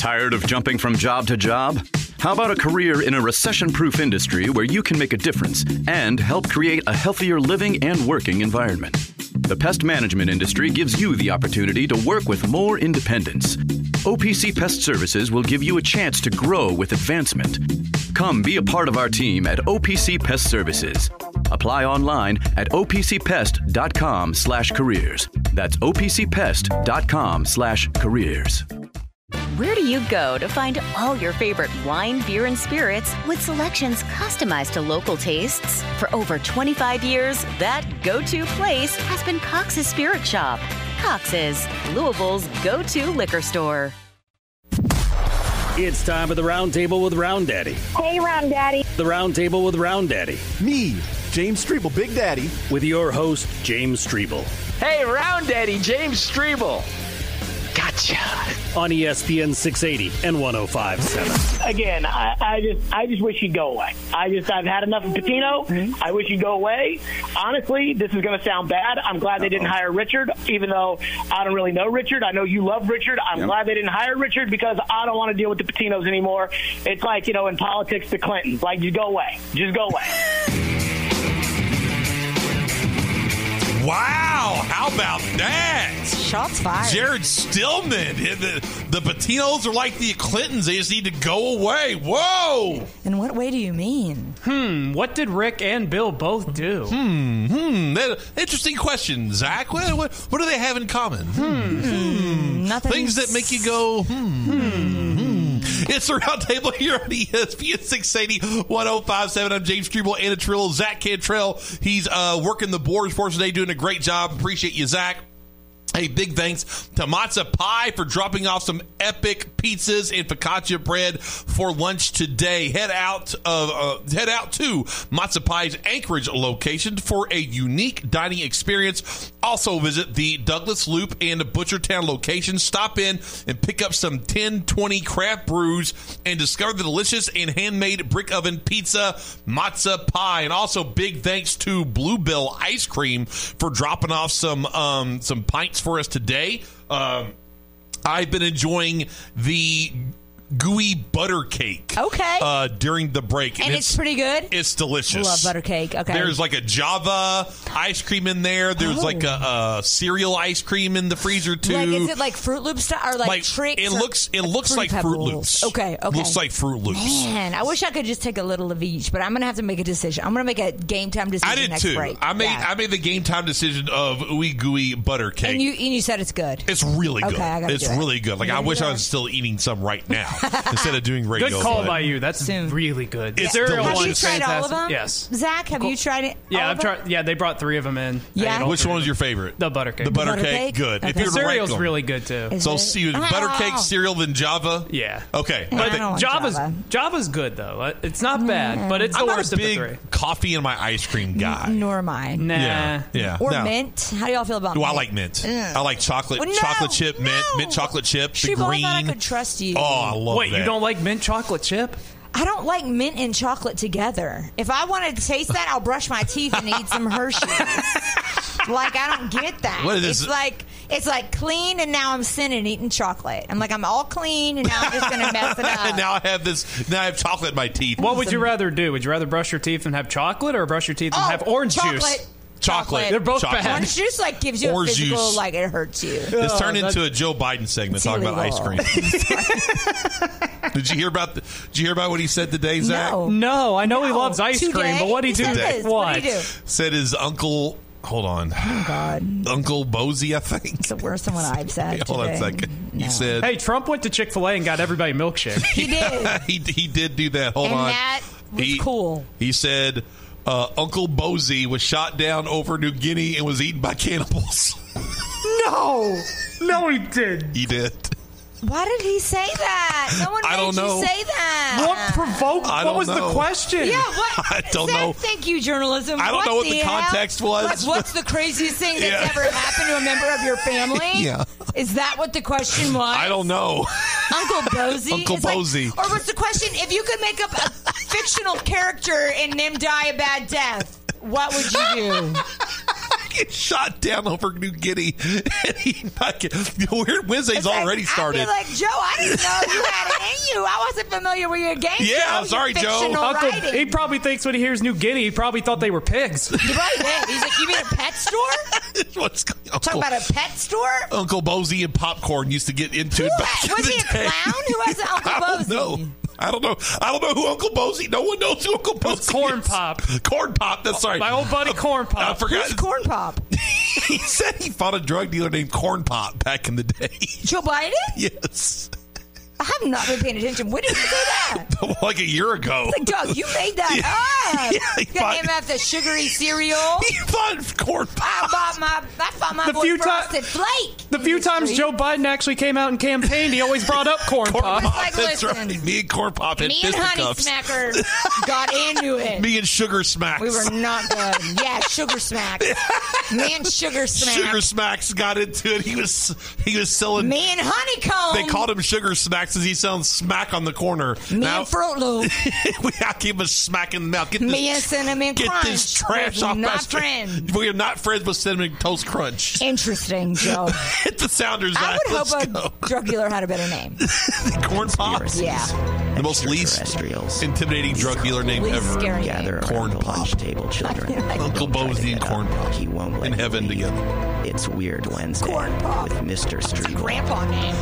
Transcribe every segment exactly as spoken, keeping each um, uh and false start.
Tired of jumping from job to job? How about a career in a recession-proof industry where you can make a difference and help create a healthier living and working environment? The pest management industry gives you the opportunity to work with more independence. O P C Pest Services will give you a chance to grow with advancement. Come be a part of our team at O P C Pest Services. Apply online at O P C pest dot com slash careers. That's O P C pest dot com slash careers. Where do you go to find all your favorite wine, beer, and spirits with selections customized to local tastes? For over twenty-five years, that go-to place has been Cox's Spirit Shop. Cox's, Louisville's go-to liquor store. It's time for the Round Table with Round Daddy. Hey, Round Daddy. The Round Table with Round Daddy. Me, James Strebel, Big Daddy. With your host, James Strebel. Hey, Round Daddy, James Strebel. Gotcha. On E S P N six eighty and one oh five point seven. Again, I, I just I just wish you'd go away. I just, I've had enough of Pitino. Mm-hmm. I wish you'd go away. Honestly, this is going to sound bad. I'm glad Uh-oh. they didn't hire Richard, even though I don't really know Richard. I know you love Richard. I'm yep. glad they didn't hire Richard because I don't want to deal with the Patinos anymore. It's like, you know, in politics, the Clintons. Like, just go away. Just go away. Wow, how about that? Shots fired. Jared Stillman. The, the Patinos are like the Clintons. They just need to go away. Whoa. In what way do you mean? Hmm, what did Rick and Bill both do? Hmm, hmm. That, interesting question, Zach. What, what, what do they have in common? Hmm, hmm. Nothing. Things that make you go, hmm, hmm, hmm. It's the Round Table here on E S P N six eighty, one oh five point seven. I'm James Strebel, Anna Trillo, Zach Cantrell. He's uh, working the boards for us today, doing a great job. Appreciate you, Zach. Hey, big thanks to Matza Pie for dropping off some epic pizzas and focaccia bread for lunch today. Head out of uh, head out to Matza Pie's Anchorage location for a unique dining experience. Also visit the Douglas Loop and Butchertown locations. Stop in and pick up some ten twenty craft brews and discover the delicious and handmade brick oven pizza Matza Pie. And also big thanks to Bluebell Ice Cream for dropping off some um, some pints for us today. Um, I've been enjoying the gooey butter cake. Okay. Uh, during the break. And, and it's, it's pretty good? It's delicious. Love butter cake. Okay. There's like a Java ice cream in there. There's oh. like a, a cereal ice cream in the freezer too. Like, is it like Fruit Loops style or like, like Tricks? It looks it looks like Fruit Loops. Okay, okay. Looks like Fruit Loops. Man, I wish I could just take a little of each, but I'm going to have to make a decision. I'm going to make a game time decision I did next too. break. I made yeah. I made the game time decision of ooey gooey butter cake. And you, and you said it's good. It's really good. Okay, I gotta it's do it. really good. Like I wish I was still eating some right now instead of doing radio. Good call by you. That's Soon. really good. It's yeah. delicious. Have you tried fantastic. all of them? Yes. Zach, have cool. you tried it? Yeah, I've tried. Yeah, they brought three of them in. Yeah. Which one was your favorite? The butter cake. The butter, the butter cake? cake? Good. Okay. If you're the cereal's really good too. Is so it? see, butter cake, cereal, then Java. Yeah. Okay. Yeah, I don't like Java's Java. Java's good though. It's not bad, but it's the I'm worst not a of big the three. coffee in my ice cream guy. N- nor am I. Nah. Yeah. yeah. Or no. mint. How do y'all feel about Do mint? I like mint? Mm. I like chocolate, well, no, chocolate chip no. mint, mint chocolate chip, the She green. thought I could trust you. Oh, I love Wait, that. you don't like mint chocolate chip? I don't like mint and chocolate together. If I want to taste that, I'll brush my teeth and eat some Hershey's. Like, I don't get that. What is it's this? like it's like clean, and now I'm sinning eating chocolate. I'm like, I'm all clean, and now I'm just going to mess it up. And now I have this. Now I have chocolate in my teeth. What would you rather do? Would you rather brush your teeth and have chocolate, or brush your teeth and Oh, have orange chocolate. juice? Chocolate. They're both Chocolate. bad. Orange juice like gives you Orange a physical, juice. like it hurts you. It's turned Oh, into a Joe Biden segment It's talking about ice illegal. cream. Did you hear about the, Did you hear about what he said today, Zach? No. No, I know he No. loves ice Today? cream, but what did he He do? does. What? What did he do? Said his uncle. Hold on. Oh, God. Uncle Bozy, I think. It's the worst one I've said Hey, hold on a today. second. No. He said Hey, Trump went to Chick-fil-A and got everybody a milkshake. He did. he he did do that. Hold and on. that was he, cool. He said uh, Uncle Bozy was shot down over New Guinea and was eaten by cannibals. No. No, he didn't. He did. Why did he say that? No one I made don't know. you say that. What provoked? I What don't was know. the question? Yeah, what? I don't Zach, know. Thank you, journalism. I don't know what the hell? context was. Like, what's the craziest thing that's Yeah. ever happened to a member of your family? Yeah. Is that what the question was? I don't know. Uncle Bozy? Uncle It's like- Bozy. or what's the question? If you could make up a fictional character and them die a bad death, what would you do? Get shot down over New Guinea. And he fucking, Weird Wednesday's Like, already started. I'd be like, Joe, I didn't know you had it in you. I wasn't familiar with your game. Yeah, Joe. I'm sorry, Your Joe. fictional Uncle, writing. he probably thinks when he hears New Guinea, he probably thought they were pigs. He probably did. He's like, you mean a pet store? What's going on? Talk about a pet store? Uncle Bozy and popcorn used to get into Who it back had- in was the he a day. clown? Who has an Uncle I don't Bozy? know. I don't know. I don't know who Uncle Bozy. No one knows who Uncle Bozy Corn is. Pop. Corn Pop. That's sorry. My old buddy Corn I Pop. forgot. Who's Corn Pop? He said he fought a drug dealer named Corn Pop back in the day. Joe Biden? Yes. I have not been paying attention. When did you say that? Like a year ago. Like, Doug, you made that Yeah. up. Yeah, he you got fought- him after sugary cereal. He fought Corn Pop. I bought my, I fought my The boy few ti- Frosted Flake. The few times Street. Joe Biden actually came out and campaigned, he always brought up Corn, Corn Pop. Pop. like, That's listen, right. Me and Corn Pop had Me and Honey fisticuffs. Smacker got into it. Me and Sugar Smacks. We were not good. Yeah, Sugar Smack. Me and Sugar Smack. Sugar Smacks got into it. He was he was selling. Me and Honeycomb. They called him Sugar Smacks as he selling smack on the corner. Me now, and Fruit Loop. we I give him a smack in the mouth. Get Me this, and Cinnamon get Crunch. this trash We're off my not street. friends. We are not friends with Cinnamon Toast Crunch. Interesting, Joe. Hit the Sounders. I Act. would Let's hope go. a drug dealer had a better name. Corn Pop. Yeah. The most least intimidating drug dealer name Least ever. scary name. Corn Pop. Table children. Uncle Bozy and Corn Pop. He won't let in heaven you leave. together. It's Weird Wednesday Corn Pop. with Mister It's a Streeble. grandpa name.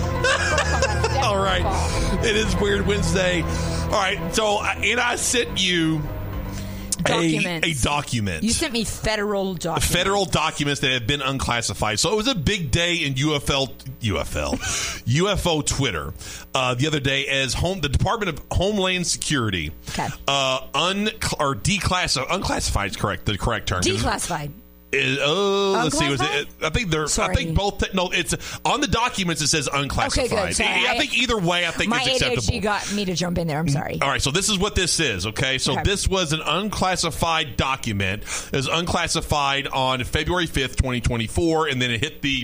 All right. It is Weird Wednesday. All right. So, I- and I sent you a, Documents. a document. You sent me federal documents. Federal documents that have been unclassified. So it was a big day in U F L, U F L, U F O Twitter uh, the other day as home the Department of Homeland Security Okay. uh, un or declassified, unclassified is correct, the correct term. Declassified. Is, oh, let's see. Was it, Unclassified? I think they're. Sorry. I think both. No, it's on the documents. It says unclassified. Okay, good. Sorry. I, I think either way. I think My it's A D H D acceptable. got me to jump in there. I'm sorry. All right, so this is what this is, okay? So Okay. this was an unclassified document. It was unclassified on February fifth, twenty twenty-four, and then it hit the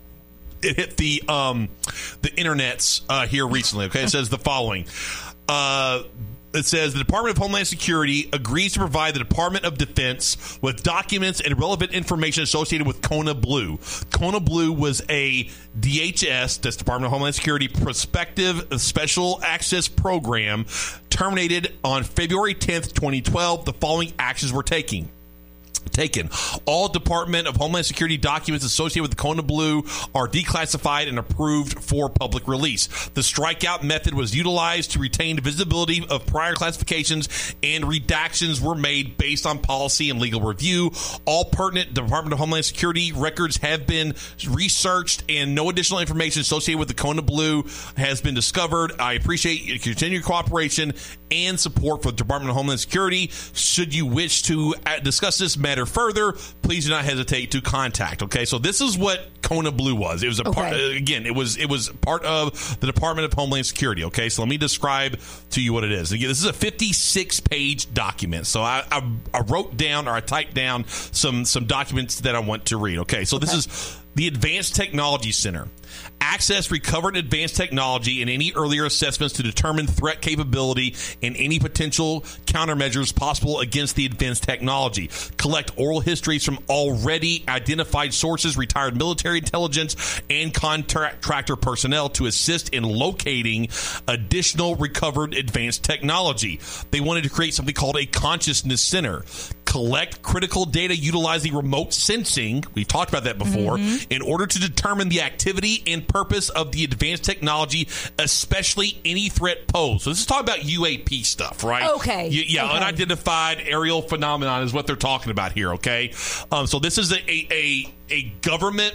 it hit the um the internets uh, here recently, okay? It says the following. Uh It says the Department of Homeland Security agrees to provide the Department of Defense with documents and relevant information associated with Kona Blue. Kona Blue was a D H S, that's Department of Homeland Security, prospective special access program terminated on February tenth, twenty twelve. The following actions were taken. Taken. All Department of Homeland Security documents associated with the Kona Blue are declassified and approved for public release. The strikeout method was utilized to retain visibility of prior classifications, and redactions were made based on policy and legal review. All pertinent Department of Homeland Security records have been researched, and no additional information associated with the Kona Blue has been discovered. I appreciate your continued cooperation and support for the Department of Homeland Security. Should you wish to discuss this matter further, please do not hesitate to contact. Okay, so this is what Kona Blue was. It was a part. Okay. Uh, again, it was it was part of the Department of Homeland Security. Okay, so let me describe to you what it is. Again, this is a fifty-six page document. So I, I, I wrote down or I typed down some some documents that I want to read. Okay, so this is the Advanced Technology Center. Access recovered advanced technology and any earlier assessments to determine threat capability and any potential countermeasures possible against the advanced technology. Collect oral histories from already identified sources, retired military intelligence, and contractor personnel to assist in locating additional recovered advanced technology. They wanted to create something called a consciousness center. Collect critical data utilizing remote sensing, we've talked about that before, mm-hmm. in order to determine the activity and purpose of the advanced technology, especially any threat posed. So this is talking about U A P stuff, right? Okay. Y- yeah, okay. Unidentified aerial phenomenon is what they're talking about here, okay? Um, so this is a, a, a, a government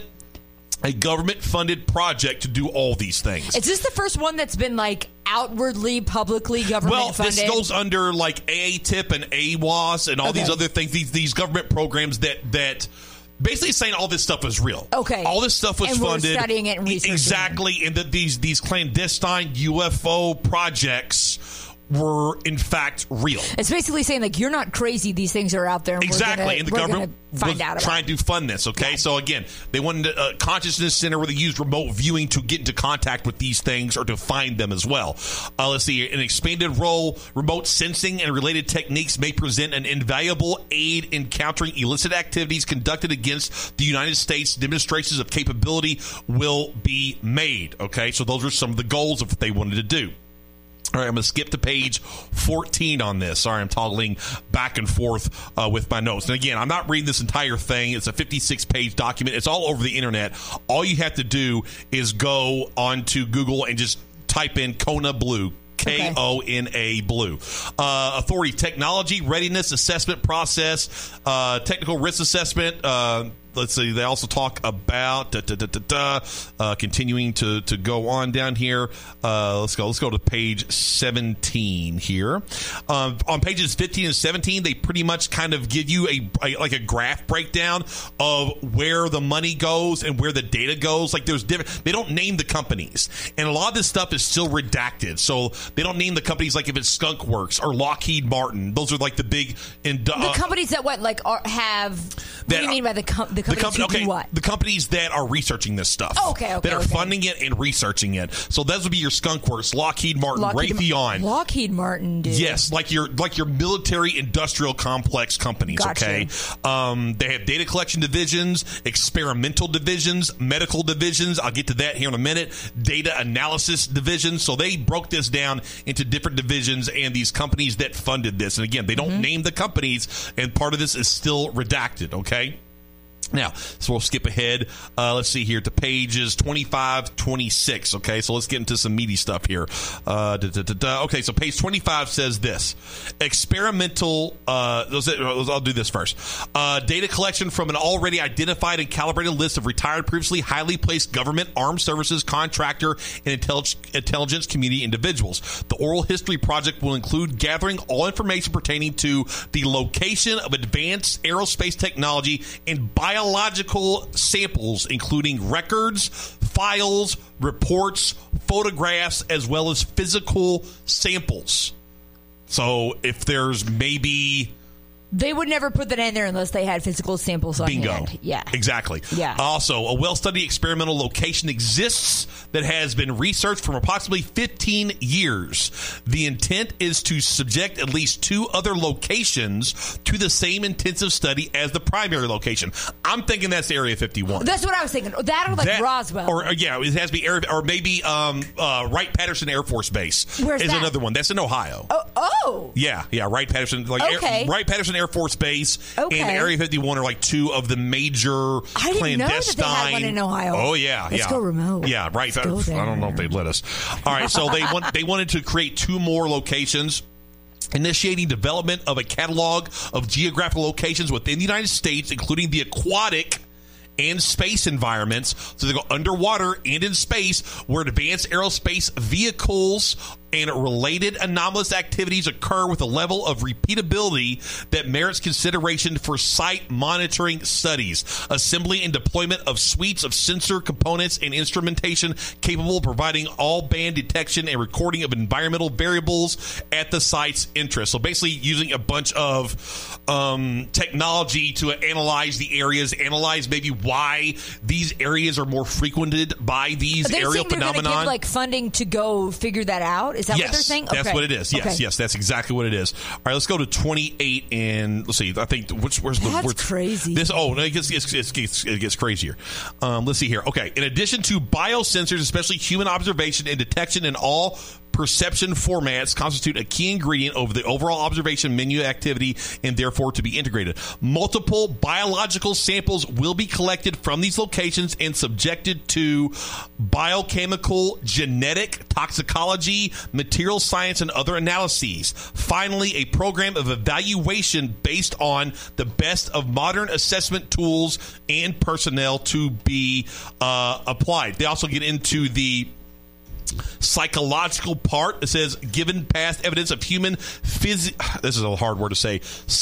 a government-funded project to do all these things. Is this the first one that's been like outwardly, publicly government well, funded? this goes under like A A T I P and A W A S and all Okay. these other things. These these government programs that that basically saying all this stuff was real. Okay, all this stuff was and funded. We're studying it and researching exactly, it. and that these these clandestine U F O projects were in fact real. It's basically saying, like, you're not crazy. These things are out there. And Exactly. We're gonna, and the we're government find was out trying to fund this, okay? Yeah. So, again, they wanted a uh, consciousness center where they used remote viewing to get into contact with these things or to find them as well. Uh, let's see. An expanded role, remote sensing and related techniques may present an invaluable aid in countering illicit activities conducted against the United States. Demonstrations of capability will be made, okay? So those are some of the goals of what they wanted to do. All right, I'm going to skip to page fourteen on this. Sorry, I'm toggling back and forth uh, with my notes. And again, I'm not reading this entire thing. It's a fifty-six page document. It's all over the internet. All you have to do is go onto Google and just type in Kona Blue. K O N A Blue. Uh, authority, technology, readiness, assessment process, uh, technical risk assessment. Uh, let's see, they also talk about da, da, da, da, da, uh, continuing to, to go on down here. Uh, let's go. Let's go to page seventeen here. Um, on pages fifteen and seventeen, they pretty much kind of give you a, a like a graph breakdown of where the money goes and where the data goes. Like there's different. They don't name the companies, and a lot of this stuff is still redacted. So they don't name the companies like if it's Skunk Works or Lockheed Martin. Those are like the big and uh, the companies that what like are, have. What that, do you mean by the com- the companies the com- who okay, do what? The companies that are researching this stuff. Oh, okay, okay, that are okay. funding it and researching it. So those would be your Skunk Works, Lockheed Martin, Lockheed, Raytheon. Lockheed Martin, dude. Yes, like your like your military industrial complex companies. Gotcha. Okay, um, they have data collection divisions, experimental divisions, medical divisions. I'll get to that here in a minute. Data analysis divisions. So they broke this down into different divisions and these companies that funded this. And again, they don't mm-hmm. name the companies, and part of this is still redacted. Okay. Now, so we'll skip ahead. Uh, let's see here to pages twenty-five, twenty-six. Okay, so let's get into some meaty stuff here. Uh, da, da, da, da. Okay, so page twenty-five says this. Experimental, uh, I'll do this first. Uh, data collection from an already identified and calibrated list of retired, previously highly placed government, armed services, contractor, and intellig- intelligence community individuals. The oral history project will include gathering all information pertaining to the location of advanced aerospace technology and biological biological samples, including records, files, reports, photographs, as well as physical samples. So if there's maybe... They would never put that in there unless they had physical samples on Bingo. hand. Yeah. Exactly. Yeah. Also, a well-studied experimental location exists that has been researched for approximately fifteen years. The intent is to subject at least two other locations to the same intensive study as the primary location. I'm thinking that's Area fifty-one. That's what I was thinking. That or like that, Roswell. Or, yeah, it has to be, Area, or maybe um, uh, Wright-Patterson Air Force Base. Where's is that? Another one. That's in Ohio. Oh. oh. Yeah, yeah, Wright-Patterson. Like okay. Wright-Patterson Air Force Base okay. and Area fifty-one are like two of the major I didn't clandestine. know that they had one in Ohio. Oh yeah, Let's yeah. go remote. Yeah, right. Let's go there. I don't know if they'd let us. All right, so they want they wanted to create two more locations. Initiating development of a catalog of geographical locations within the United States, including the aquatic and space environments. So they go underwater and in space, where advanced aerospace vehicles and related anomalous activities occur with a level of repeatability that merits consideration for site monitoring studies, assembly and deployment of suites of sensor components and instrumentation capable of providing all band detection and recording of environmental variables at the site's interest. So basically using a bunch of um, technology to analyze the areas, analyze maybe why these areas are more frequented by these they aerial they're phenomena. Give, like funding to go figure that out. Is that yes, what they're saying? That's okay. what it is. Yes, okay. yes, that's exactly what it is. All right, let's go to twenty-eight and let's see. I think which where's the that's where's, crazy. This oh, no, it gets it gets, it gets crazier. Um, let's see here. Okay, in addition to biosensors, especially human observation and detection in all perception formats constitute a key ingredient over the overall observation menu activity and therefore to be integrated. Multiple biological samples will be collected from these locations and subjected to biochemical, genetic, toxicology, material science, and other analyses. Finally, a program of evaluation based on the best of modern assessment tools and personnel to be uh, applied. They also get into the psychological part. It says, given past evidence of human phys- this is a hard word to say,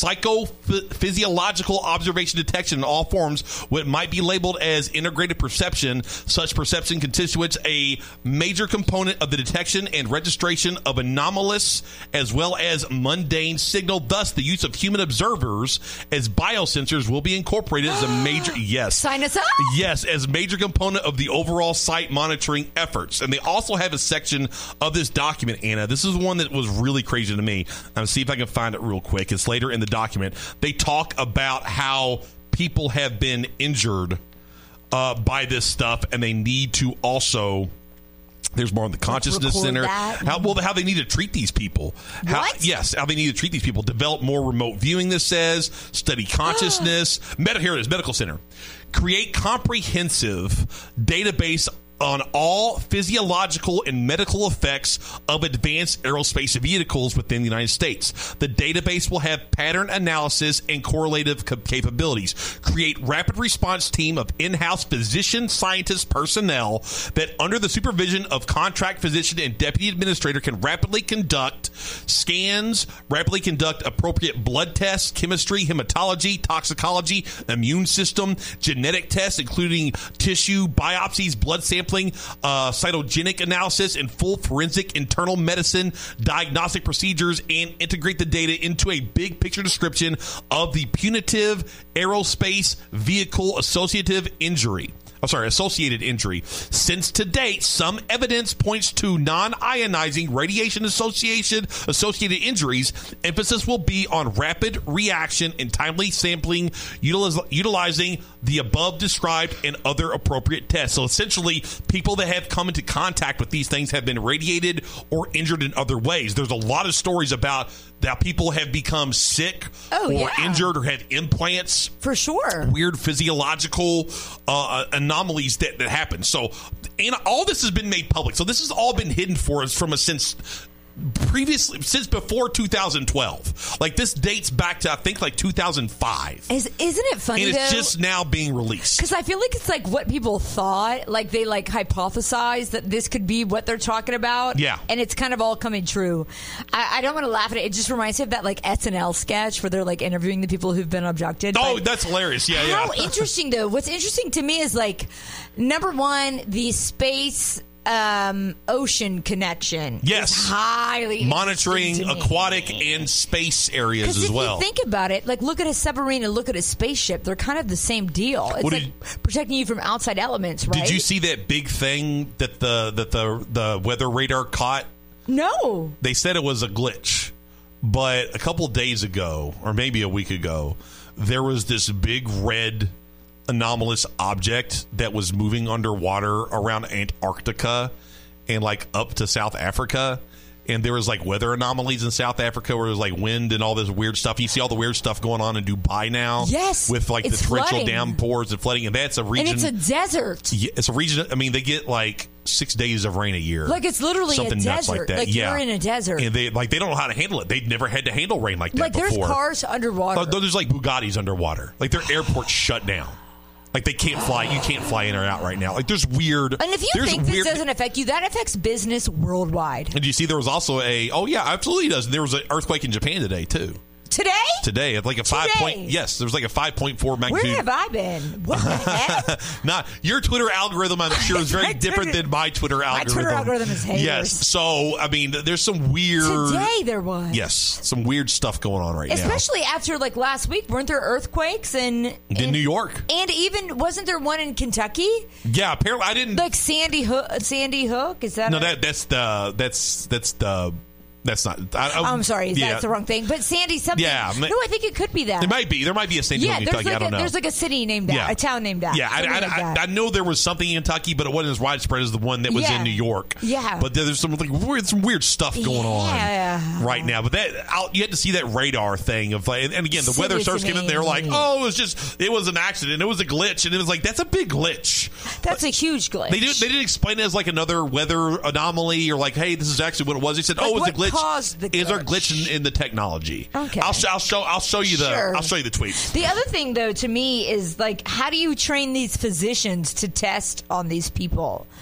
psychophysiological observation detection in all forms, what might be labeled as integrated perception. Such perception constitutes a major component of the detection and registration of anomalous as well as mundane signal. Thus, the use of human observers as biosensors will be incorporated as a major, yes. Sign us up. Yes, as major component of the overall site monitoring efforts. And they also have a section of this document, Anna. This is one that was really crazy to me. I'll see if I can find it real quick. It's later in the document. They talk about how people have been injured uh, by this stuff, and they need to also... There's more on the consciousness center. How, well, how they need to treat these people. How, what? Yes, how they need to treat these people. Develop more remote viewing, this says. Study consciousness. Med- here it is, medical center. Create comprehensive database on all physiological and medical effects of advanced aerospace vehicles within the United States. The database will have pattern analysis and correlative cap- capabilities. Create rapid response team of in-house physician scientist personnel that, under the supervision of contract physician and deputy administrator, can rapidly conduct scans, rapidly conduct appropriate blood tests, chemistry, hematology, toxicology, immune system, genetic tests, including tissue biopsies, blood sampling, Uh, cytogenic analysis, and full forensic internal medicine diagnostic procedures, and integrate the data into a big picture description of the punitive aerospace vehicle associative injury. I'm sorry, associated injury. Since to date, some evidence points to non-ionizing radiation association associated injuries. Emphasis will be on rapid reaction and timely sampling, utiliz- utilizing the above described and other appropriate tests. So essentially, people that have come into contact with these things have been radiated or injured in other ways. There's a lot of stories about that people have become sick oh, or yeah. injured or had implants. For sure. Weird physiological uh, anomalies that, that happen. So, and all this has been made public. So this has all been hidden for us from a since previously, since before two thousand twelve. Like, this dates back to, I think, like two thousand five. Is, isn't it funny, And it's though? just now being released. Because I feel like it's like what people thought. Like, they, like, hypothesized that this could be what they're talking about. Yeah. And it's kind of all coming true. I, I don't want to laugh at it. It just reminds me of that, like, S N L sketch where they're, like, interviewing the people who've been abducted. Oh, But that's hilarious. Yeah, yeah. how interesting, though. What's interesting to me is, like, number one, the space... Um, ocean connection. Yes. Is highly monitoring interesting to me. aquatic and space areas as if well. You think about it, like, look at a submarine and look at a spaceship. They're kind of the same deal. It's What like did- protecting you from outside elements, right? Did you see that big thing that the that the the weather radar caught? No. They said it was a glitch, but a couple days ago, or maybe a week ago, there was this big red anomalous object that was moving underwater around Antarctica and like up to South Africa. And there was like weather anomalies in South Africa where there's like wind and all this weird stuff. You see all the weird stuff going on in Dubai now. Yes, with like it's the torrential flooding. downpours and flooding. And that's a region. And it's a desert. Yeah, it's a region. I mean, they get like six days of rain a year. Like, it's literally Something a nuts desert. like that. Like, yeah. you're in a desert. And they like they don't know how to handle it. They've never had to handle rain like that Like, there's before. cars underwater. Uh, there's like Bugattis underwater. Like, their airport's shut down. Like, they can't fly. You can't fly in or out right now. Like, there's weird. And if you there's think weird, this doesn't affect you, that affects business worldwide. And you see, there was also a. Oh yeah, absolutely does. There was an earthquake in Japan today too. Today? Today, at like a five Today? point. Yes, there was like a five point four magnitude. Where have I been? What the heck? Not your Twitter algorithm. I'm sure is very My different Twitter- than my Twitter My algorithm. Twitter algorithm is haters. Yes. So I mean, there's some weird. Today there was. Yes, some weird stuff going on right Especially after, like, last week. Weren't there earthquakes in... now in New York? And even, wasn't there one in Kentucky? Yeah, apparently I didn't. Like Sandy Hook? Sandy Hook? Is that... No, a- that that's the that's that's the that's not. I, I, I'm sorry, yeah. that's the wrong thing. But Sandy something. Yeah, ma- no, I think it could be that. It might be. There might be a Sandy yeah, Hook, there's Kentucky. like I don't a, know. there's like a city named that, Yeah. a town named that. Yeah, I, Something I, like I, that. I know there was something in Kentucky, but it wasn't as widespread as the one that was Yeah. in New York. Yeah. but there's some like weird, some weird stuff going Yeah. on right now. But that I'll, you had to see that radar thing of like, and, and again, the Send weather it starts to getting. They're like, me. oh, it was just it was an accident. It was a glitch, and it was like that's a big glitch. That's a huge glitch. They didn't. They didn't explain it as like another weather anomaly or like, hey, this is actually what it was. They said, Like, oh, it was a what glitch. caused the Is there a glitch? glitch in, in the technology? Okay. I'll, sh- I'll show. I'll show you the. Sure. I'll show you the tweets. The other thing, though, to me is, like, how do you train these physicians to test on these people?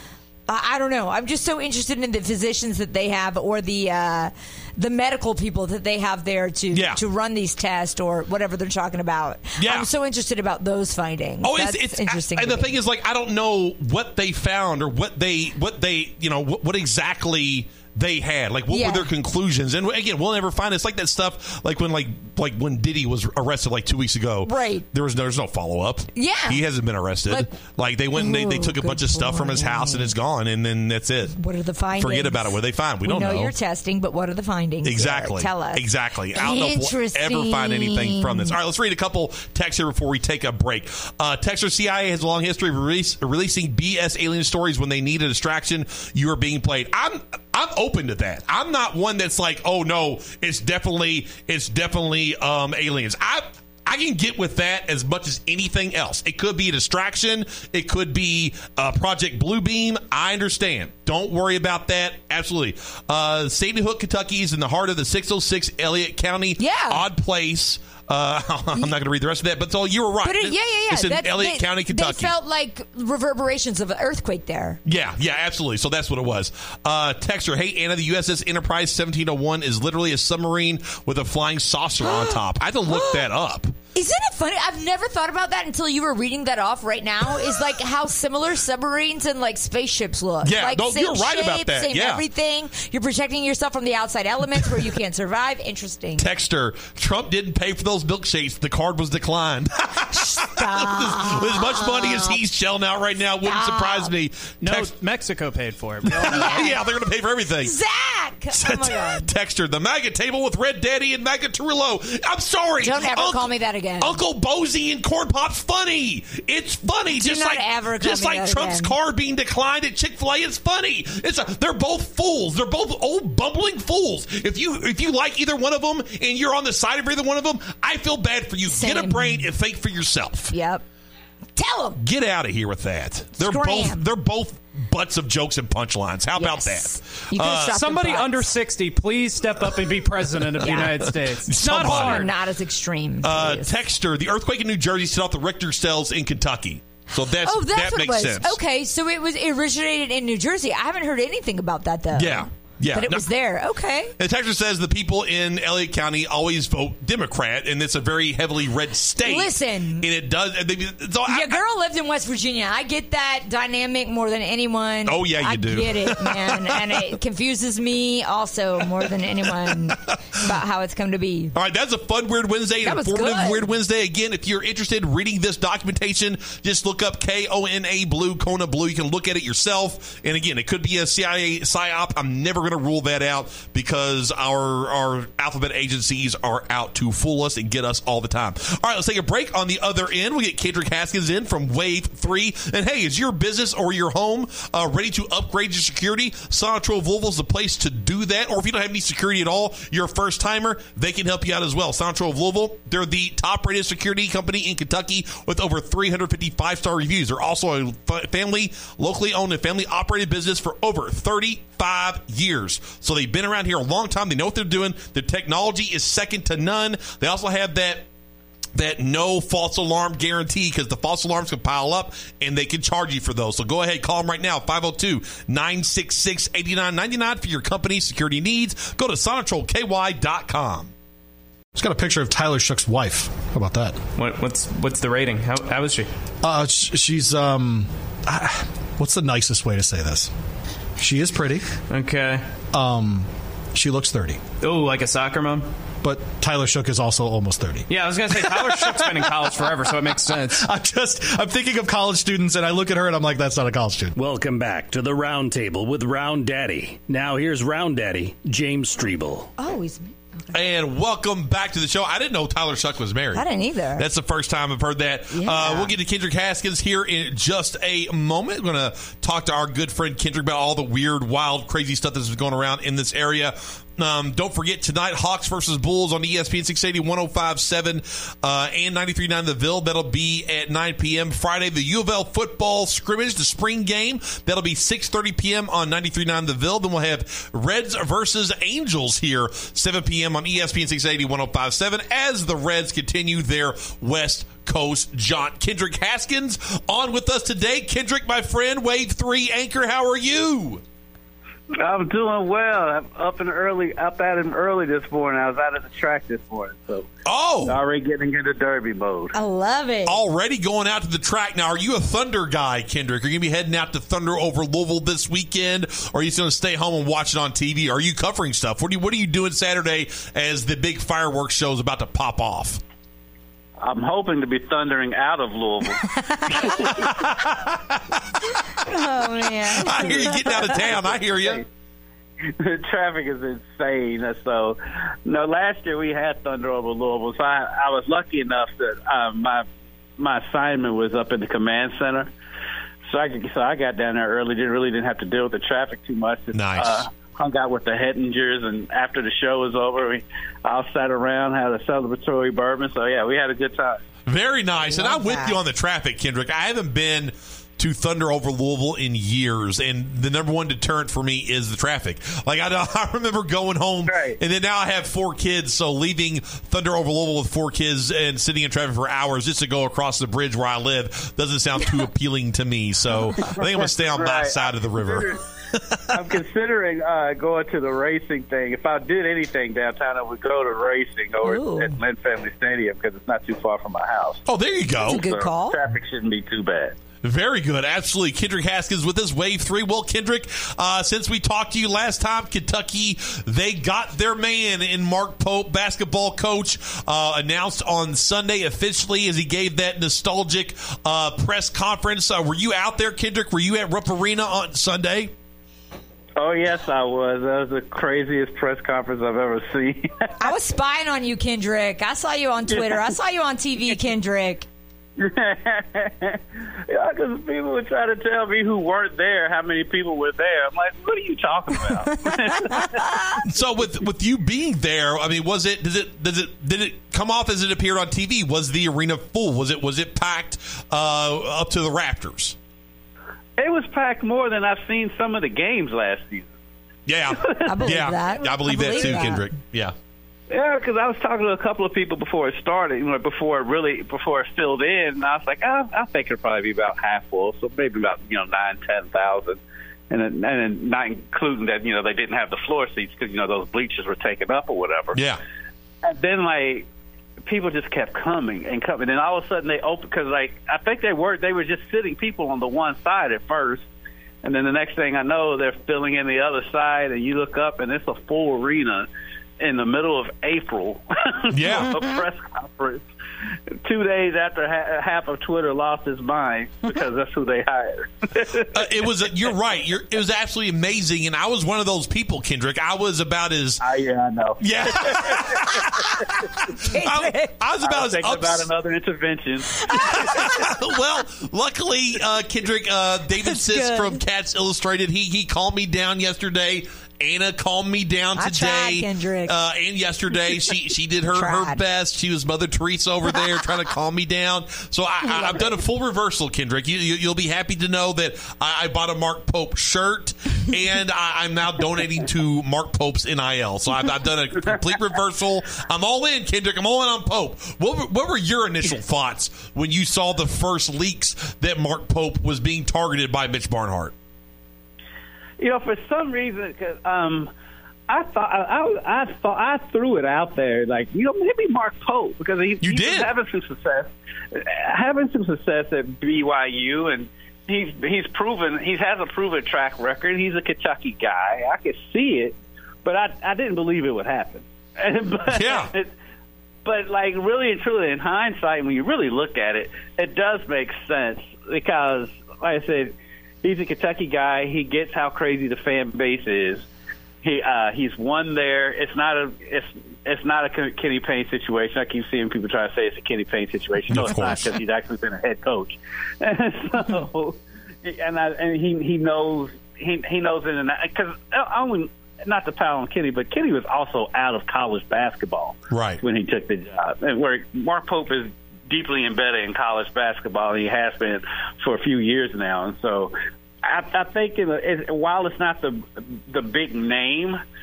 I, I don't know. I'm just so interested in the physicians that they have, or the uh, the medical people that they have there to yeah. to run these tests or whatever they're talking about. Yeah. I'm so interested about those findings. Oh, That's it's, it's interesting. And to the me. thing is, like, I don't know what they found or what they what they you know what, what exactly they had. Like, what Yeah. were their conclusions? And again, we'll never find it. It's like that stuff, like when like like when Diddy was arrested like two weeks ago. Right. There was no, there's no follow up. Yeah. He hasn't been arrested. Like- Like, they went and they, they Ooh, took a bunch of stuff from his good house and it's gone, and then that's it. What are the findings? Forget about it. What they find, we, We don't know, know. you're testing, but what are the findings? Exactly. There? Tell us. Exactly. I don't know if we'll ever find anything from this. All right, let's read a couple texts here before we take a break. Uh, Texter C I A has a long history of release, releasing B S alien stories when they need a distraction. You are being played. I'm I'm open to that. I'm not one that's like, oh no, it's definitely it's definitely um, aliens. I. I can get with that as much as anything else. It could be a distraction. It could be uh, Project Bluebeam. I understand. Don't worry about that. Absolutely. Uh, Sandy Hook, Kentucky is in the heart of the six oh six Elliott County. Yeah. Odd place. Uh, I'm not going to read the rest of that, but so you were right. But it, yeah, yeah, yeah. It's in That- Elliott they, County, Kentucky. They felt like reverberations of an earthquake there. Yeah, yeah, absolutely. So that's what it was. Uh, Texter, hey, Anna, the U S S Enterprise seventeen oh one is literally a submarine with a flying saucer on top. I had to look that up. Isn't it funny? I've never thought about that until you were reading that off right now. Is like how similar submarines and like spaceships look. Yeah, like, no, same you're right shape, about that. Same Yeah. everything. You're protecting yourself from the outside elements where you can't survive. Interesting. Texter, Trump didn't pay for those milkshakes. The card was declined. Stop. With as much money as he's shelling out right now wouldn't Stop. surprise me. No, Text- Mexico paid for it. yeah, they're going to pay for everything. Zach! Oh my God. Texter, the MAGA table with Red Daddy and MAGA Turillo. I'm sorry. Don't ever Unc- call me that again. Uncle Bozy and Corn Pop's funny. It's funny. Do just not like ever call just me like that Trump's again. car being declined at Chick-fil-A. It's funny. It's a, they're both fools. They're both old bumbling fools. If you if you like either one of them and you're on the side of either one of them, I feel bad for you. Same. Get a brain and think for yourself. Yep. Tell them. Get out of here with that. They're Scram. both they're both butts of jokes and punchlines. How about Yes. that? You could've Uh, shot Somebody the butts. under sixty, please step up and be president of the Yeah. United States. It's not Somebody. hard. Not as extreme. Uh, please. Texter, the earthquake in New Jersey set off the Richter scales in Kentucky. So that's, Oh, that's that what makes it was. sense. Okay, so it was it originated in New Jersey. I haven't heard anything about that though. Yeah. Yeah. But it No- was there. Okay. And Texter says the people in Elliott County always vote Democrat, and it's a very heavily red state. Listen. And it does. and they- So I, Your girl lived in West Virginia. I get that dynamic more than anyone. Oh, yeah, you I do. get it, man. And it confuses me also more than anyone about how it's come to be. All right, that's a fun Weird Wednesday, That an was informative good. Weird Wednesday. Again, if you're interested in reading this documentation, just look up K O N A Blue, Kona Blue. You can look at it yourself. And again, it could be a C I A psyop. I'm never going to rule that out because our our alphabet agencies are out to fool us and get us all the time. All right, let's take a break. On the other end, we get Kendrick Haskins in from Wave three. And hey, is your business or your home uh, ready to upgrade your security? Sonatrol Louisville is the place to do that. Or if you don't have any security at all, you're a first timer, they can help you out as well. Sonatrol Louisville, they're the top rated security company in Kentucky with over three hundred fifty five-star reviews. They're also a f- family, locally owned and family operated business for over thirty-five years. So they've been around here a long time. They know what they're doing. Their technology is second to none. They also have that that no false alarm guarantee because the false alarms can pile up and they can charge you for those. So go ahead, call them right now, five oh two, nine six six, eight nine nine nine for your company's security needs. Go to sonatrol k y dot com. It's got a picture of Tyler Shook's wife. How about that? What, what's what's the rating? How, how is she? Uh, sh- she's, um, uh, what's the nicest way to say this? She is pretty. Okay. Um, she looks thirty. Oh, like a soccer mom? But Tyler Shook is also almost thirty. Yeah, I was going to say, Tyler Shook's been in college forever, so it makes sense. I'm just, I'm thinking of college students, and I look at her, and I'm like, that's not a college student. Welcome back to the Round Table with Round Daddy. Now here's Round Daddy, James Strebel. Oh, he's. And welcome back to the show. I didn't know Tyler Shook was married. I didn't either. That's the first time I've heard that. Yeah. Uh, we'll get to Kendrick Haskins here in just a moment. We're going to talk to our good friend Kendrick about all the weird, wild, crazy stuff that's going around in this area. Um, don't forget tonight, Hawks versus Bulls on E S P N six eighty, one oh five point seven uh, and ninety-three point nine The Ville. That'll be at nine p.m. Friday. The U of L football scrimmage, the spring game. That'll be six thirty p.m. on ninety-three point nine The Ville. Then we'll have Reds versus Angels here, seven p.m. on E S P N six eighty, one oh five point seven as the Reds continue their West Coast, John Kendrick Haskins, on with us today. Kendrick, my friend, Wave three anchor, how are you? I'm doing well. I'm up and early, up at him early this morning. I was out at the track this morning, so oh, already getting into derby mode. I love it. Already going out to the track. Now, are you a Thunder guy, Kendrick? Are you going to be heading out to Thunder over Louisville this weekend, or are you going to stay home and watch it on T V? Are you covering stuff? What are you, what are you doing Saturday as the big fireworks show is about to pop off? I'm hoping to be thundering out of Louisville. Oh, man. I hear you getting out of town. I hear you. The traffic is insane. So, no, last year we had thunder over Louisville, so I, I was lucky enough that uh, my my assignment was up in the command center. So I so I got down there early. Didn't really didn't have to deal with the traffic too much. Nice. Uh, hung out with the Hettingers, and after the show was over, we all sat around, had a celebratory bourbon. So yeah, we had a good time. Very nice. And I'm with that. you on the traffic, Kendrick. I haven't been to Thunder over Louisville in years, and the number one deterrent for me is the traffic. Like, I, I remember going home, right. and then now I have four kids, so leaving Thunder over Louisville with four kids and sitting in traffic for hours just to go across the bridge where I live doesn't sound too appealing to me. So I think I'm going to stay on right. my side of the river. I'm considering uh, going to the racing thing. If I did anything downtown, I would go to racing over Ooh. at Lynn Family Stadium because it's not too far from my house. Oh, there you go. That's a good So call. Traffic shouldn't be too bad. Very good. Absolutely. Kendrick Haskins with us, Wave three. Well, Kendrick, uh, since we talked to you last time, Kentucky, they got their man in Mark Pope, basketball coach, uh, announced on Sunday officially as he gave that nostalgic uh, press conference. Uh, were you out there, Kendrick? Were you at Rupp Arena on Sunday? Oh, yes, I was. That was the craziest press conference I've ever seen. I was spying on you, Kendrick. I saw you on Twitter. I saw you on T V, Kendrick. Yeah, because people were trying to tell me who weren't there, how many people were there. I'm like, what are you talking about? So with with you being there, I mean, was it does it does it did it come off as it appeared on T V? Was the arena full? Was it was it packed uh, up to the rafters? It was packed more than I've seen some of the games last season. Yeah, I believe yeah, that. I believe, I that believe too, that. Kendrick. Yeah. Yeah, because I was talking to a couple of people before it started, you know, before it really, before it filled in, and I was like, oh, I think it'll probably be about half full, so maybe about, you know, nine, ten thousand, and then, and then not including that, you know, they didn't have the floor seats because, you know, those bleachers were taken up or whatever. Yeah. And then, like, people just kept coming and coming, and all of a sudden they opened, because, like, I think they were, they were just sitting people on the one side at first, and then the next thing I know, they're filling in the other side, and you look up, and it's a full arena in the middle of April. Yeah. A press conference two days after ha- half of Twitter lost its mind because that's who they hired. uh, it was, a, you're right. You're, it was absolutely amazing. And I was one of those people, Kendrick. I was about as. Uh, yeah, I know. Yeah. I, I was about I was as. thinking Ups- about another intervention. Well, luckily, uh, Kendrick, uh, David Sisk good. from Cats Illustrated, he, he calmed me down yesterday. Anna calmed me down I today. tried, Kendrick. Uh, and yesterday, she she did her, her Tried. best. She was Mother Teresa over there trying to calm me down. So I, I, I've done a full reversal, Kendrick. You, you, you'll be happy to know that I, I bought a Mark Pope shirt, and I, I'm now donating to Mark Pope's N I L. So I've, I've done a complete reversal. I'm all in, Kendrick. I'm all in on Pope. What were, what were your initial thoughts when you saw the first leaks that Mark Pope was being targeted by Mitch Barnhart? You know, for some reason, cause, um, I thought I, I, I thought I threw it out there, like, you know, maybe Mark Pope, because he, you he's did. having some success, having some success at B Y U, and he's he's proven he has a proven track record. He's a Kentucky guy. I could see it, but I I didn't believe it would happen. but, Yeah. But like really and truly, in hindsight, when you really look at it, it does make sense because, like I said, he's a Kentucky guy. He gets how crazy the fan base is. He uh, he's won there. It's not a it's it's not a Kenny Payne situation. I keep seeing people try to say it's a Kenny Payne situation. No, Of it's not, course. because he's actually been a head coach. And so, and I, and he he knows he he knows in and because only not to pile on Kenny, but Kenny was also out of college basketball Right. when he took the job, and where Mark Pope is deeply embedded in college basketball. He has been for a few years now, and so I, I think in a, it, while it's not the the big name,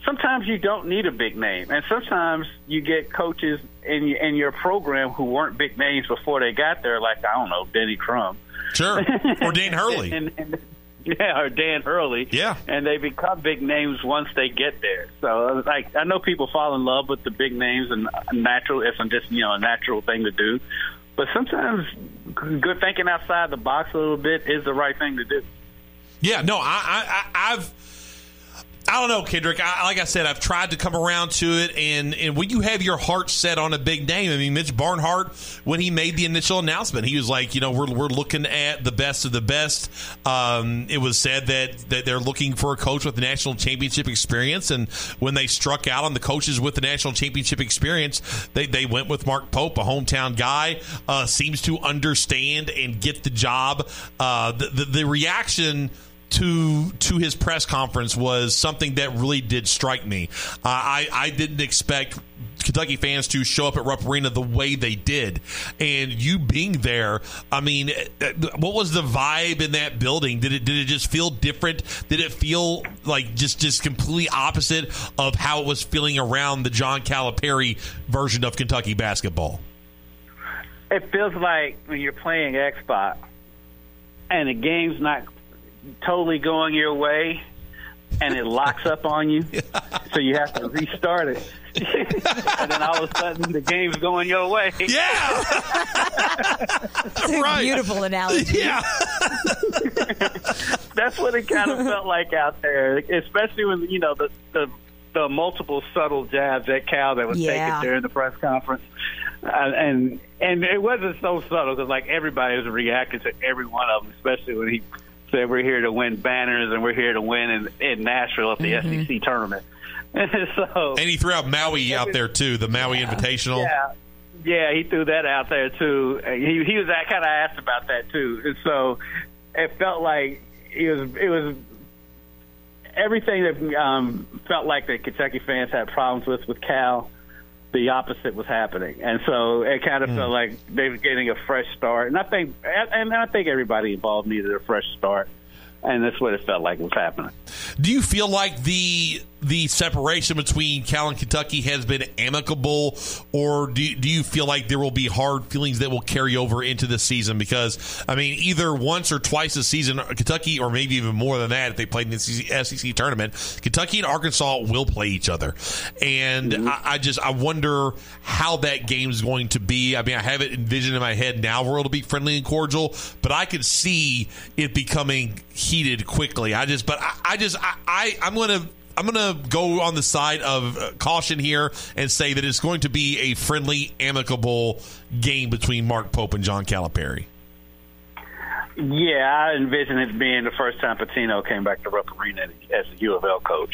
sometimes you don't need a big name, and sometimes you get coaches in your, in your program who weren't big names before they got there, like I don't know, Denny Crum, sure, or Dan Hurley, and, and, yeah, or Dan Hurley, yeah, and they become big names once they get there. So, like, I know people fall in love with the big names, and natural, it's just you know a natural thing to do. But sometimes, good thinking outside the box a little bit is the right thing to do. Yeah, no, I, I, I've. I don't know, Kendrick. I, like I said, I've tried to come around to it, and, and when you have your heart set on a big name, I mean, Mitch Barnhart, when he made the initial announcement, he was like, you know, we're we're looking at the best of the best. Um, it was said that, that they're looking for a coach with national championship experience, and when they struck out on the coaches with the national championship experience, they, they went with Mark Pope, a hometown guy, uh, seems to understand and get the job. Uh, the, the, the reaction to to his press conference was something that really did strike me. Uh, I, I didn't expect Kentucky fans to show up at Rupp Arena the way they did. And you being there, I mean, what was the vibe in that building? Did it did it just feel different? Did it feel like just, just completely opposite of how it was feeling around the John Calipari version of Kentucky basketball? It feels like when you're playing Xbox and the game's not totally going your way and it locks up on you, so you have to restart it. And then all of a sudden the game's going your way. Yeah. That's a right. beautiful analogy. Yeah. That's what it kind of felt like out there, especially when, you know, the, the, the multiple subtle jabs at Cal that was Yeah. taken during the press conference. Uh, and and it wasn't so subtle because, like, everybody was reacting to every one of them, especially when he said we're here to win banners and we're here to win in, in Nashville at the mm-hmm. S E C tournament. So, and he threw out Maui out there, too, the Maui yeah, Invitational. Yeah, yeah, he threw that out there, too. He, he was kind of asked about that, too. And so it felt like it was, it was everything that um, felt like the Kentucky fans had problems with with Cal. The opposite was happening, and so it kind of mm. felt like they were getting a fresh start. And I think, and I think everybody involved needed a fresh start, and that's what it felt like was happening. Do you feel like the the separation between Cal and Kentucky has been amicable, or do, do you feel like there will be hard feelings that will carry over into the season? Because, I mean, either once or twice a season, Kentucky, or maybe even more than that if they played in the S E C tournament, Kentucky and Arkansas will play each other. And mm-hmm. I, I just, I wonder how that game is going to be. I mean, I have it envisioned in my head now where it'll be friendly and cordial, but I could see it becoming heated quickly. I just, but I, I just, I, I I'm going to, I'm going to go on the side of caution here and say that it's going to be a friendly, amicable game between Mark Pope and John Calipari. Yeah, I envision it being the first time Pitino came back to Rupp Arena as a U of L coach.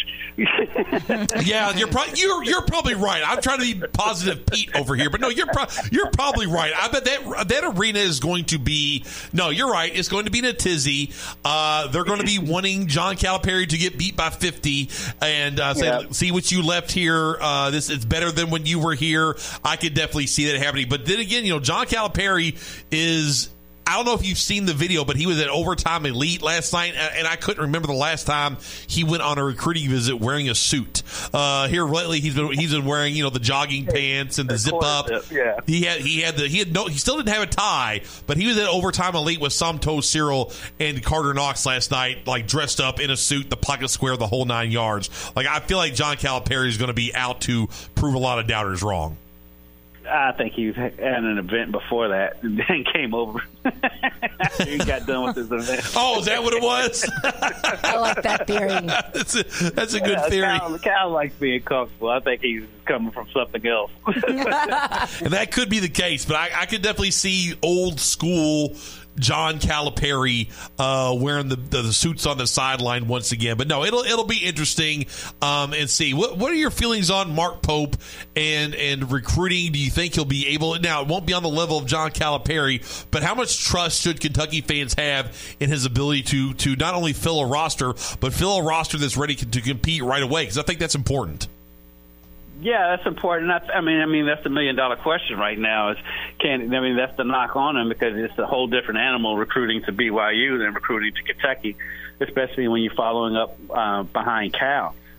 Yeah, you're probably you're you're probably right. I'm trying to be positive Pete over here, but no, you're pro- you're probably right. I bet that that arena is going to be no, you're right. It's going to be in a tizzy. Uh, they're going to be wanting John Calipari to get beat by fifty and uh, say, yep. see what you left here. Uh, this is better than when you were here. I could definitely see that happening. But then again, you know, John Calipari is. I don't know if you've seen the video, but he was at Overtime Elite last night, and I couldn't remember the last time he went on a recruiting visit wearing a suit. Uh, here lately, he's been he's been wearing you know the jogging pants and the zip up. Yeah, he had he had the he had no he still didn't have a tie, but he was at Overtime Elite with Somto Cyril and Carter Knox last night, like dressed up in a suit, the pocket square, the whole nine yards. Like I feel like John Calipari is going to be out to prove a lot of doubters wrong. I think he was at an event before that and then came over after he got done with his event. Oh, is that what it was? I like that theory. That's a, that's a good yeah, theory. Cal, Cal likes being comfortable. I think he's coming from something else. And that could be the case, but I, I could definitely see old school John Calipari uh, wearing the, the the suits on the sideline once again. But no, it'll it'll be interesting um, and see what what are your feelings on Mark Pope and and recruiting. Do you think he'll be able? Now it won't be on the level of John Calipari, but how much trust should Kentucky fans have in his ability to to not only fill a roster but fill a roster that's ready to compete right away? Because I think that's important. Yeah, that's important. That's, I mean, I mean that's the million dollar question right now. Is can I mean that's the knock on him because it's a whole different animal recruiting to B Y U than recruiting to Kentucky, especially when you're following up uh, behind Cal.